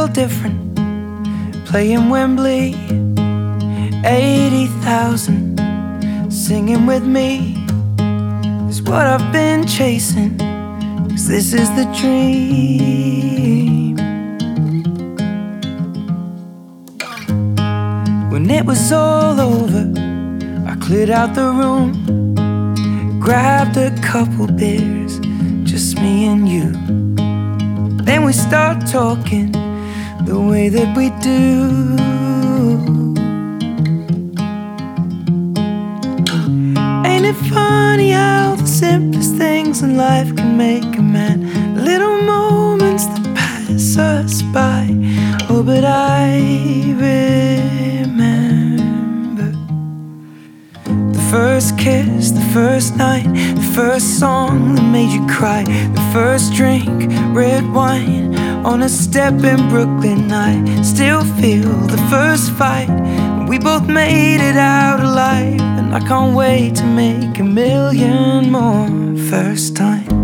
different. Playing Wembley, 80,000 singing with me is what I've been chasing, 'cause this is the dream. When it was all over, I cleared out the room, grabbed a couple beers, just me and you. Then we start talking the way that we do. Ain't it funny how the simplest things in life can make a man? Little moments that pass us by. Oh, but I remember the first kiss, the first night, the first song that made you cry, the first drink, red wine on a step in Brooklyn. I still feel the first fight. We both made it out alive, and I can't wait to make a million more first times.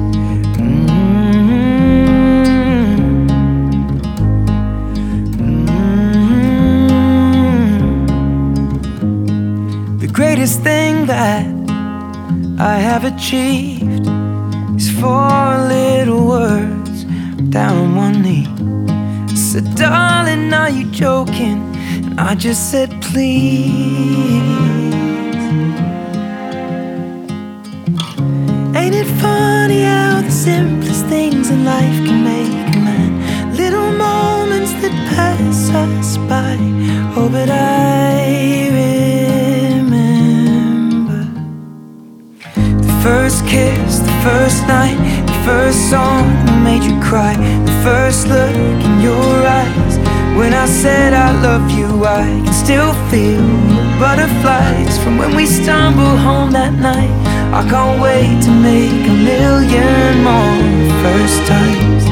The greatest thing that I have achieved is 4 little words down on one knee. I said, darling, are you joking? And I just said, please. Ain't it funny how the simplest things in life can make a man? Little moments that pass us by. Oh, but I remember the first kiss, the first night, the first song that made you cry, the first look in your eyes. When I said I love you, I can still feel the butterflies from when we stumbled home that night. I can't wait to make a million more first times.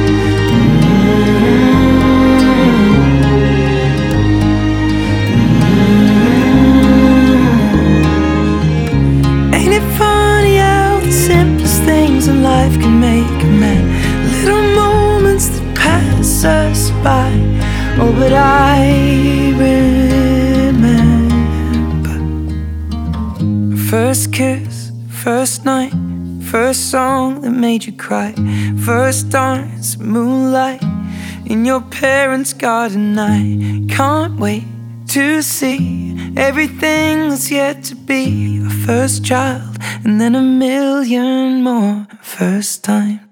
Ain't it funny how the simplest things in life can make a man? Little moments that pass us by. Oh, but I remember first kiss, first night, first song that made you cry, first dance, moonlight in your parents' garden. I can't wait to see everything that's yet to be. Our first child, and then a million more first times.